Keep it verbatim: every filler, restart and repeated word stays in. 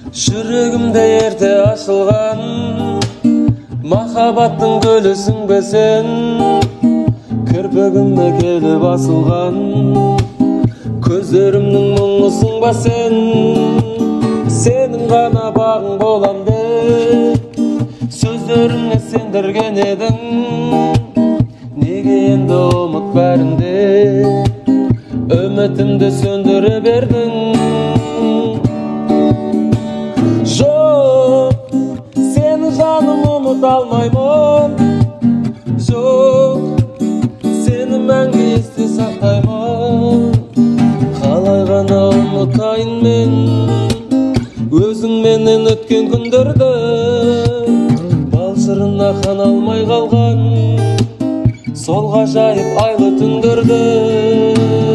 Жүрегімде ерте ашылған махаббаттың гүлісің бе сен, кірпігіме келіп асылған көздерімнің мұңысың ба сен. Сенің ғана бағың болам деп сөздеріңе сендірген едің, неге енді ұмыт бәрінде үмітімді сөндіре бердің. Жоқ, сені жаным ұмыта алмаймын, жоқ, сені мәңгі есте сақтаймын. Қалай ғана ұмытайын мен өзіңменен өткен күндерді, бал шырына қана алмай қалған сол ғажайып айлы түндерді.